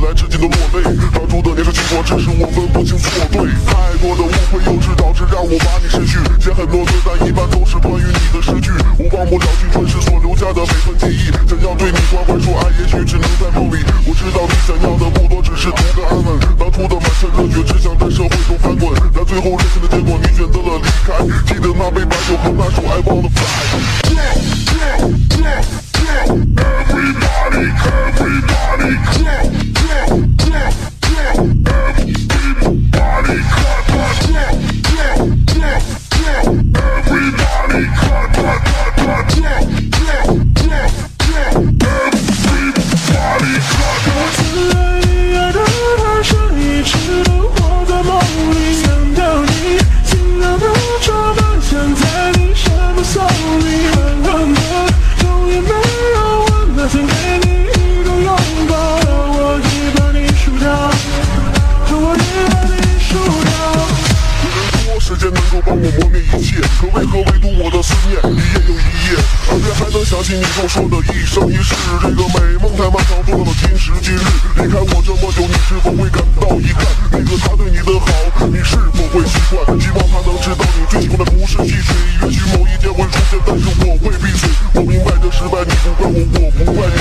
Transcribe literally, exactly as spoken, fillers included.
来至今都落泪。当初的年少轻狂，只是我分不清错对。太多的误会幼稚，导致让我把你失去。写很多歌，但一般都是关于你的诗句。我忘不了青春时所留下的每份记忆。想要对你关怀说爱，也许只能在梦里。我知道你想要的不多，只是图个安稳。当初的满身热血，只想在社会中翻滚。但最后任性的结果，你选择了离开。记得那杯白酒和那首 I Wanna Fly。Everybody, everybody, clap, clap, clap, clap. Everybody, clap, clap, clap, clap, clap. Everybody, clap, clap, clap, clap, clap, clap, clap. Everybody, clap. 我自爱你爱的太深，一直都活在梦里，想到你清凉的装扮，想在你身旁送你狠狠的，终于没有温暖，想给你一个拥抱，让我一把你输掉，让我一把你输掉。 有人说时间能够帮我磨灭一切，可为何唯独我的思念一夜又一夜？耳边还能想起你所说的一生一世，这个美梦太漫长，做到了今时今日。离开我这么久，你是否会感到遗憾？那个他对你的好，你是否会习惯？希望他能知道你最喜欢的不是汽水，也许某一天会出现，但是我会闭嘴。我明白的失败你不怪我，我不怪你。